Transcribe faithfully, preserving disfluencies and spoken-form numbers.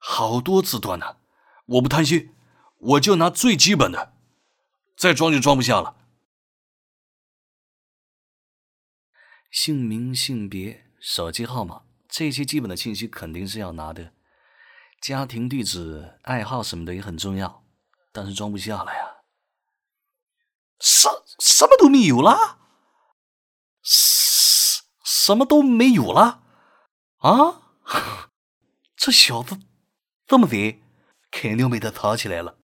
好多字段呢，我不贪心，我就拿最基本的，再装就装不下了。姓名、性别、手机号码，这些基本的信息肯定是要拿的。家庭地址、爱好什么的也很重要，但是装不下了呀。什什么都没有了？什什么都没有了？啊？这小子这么贼，肯定被他藏起来了。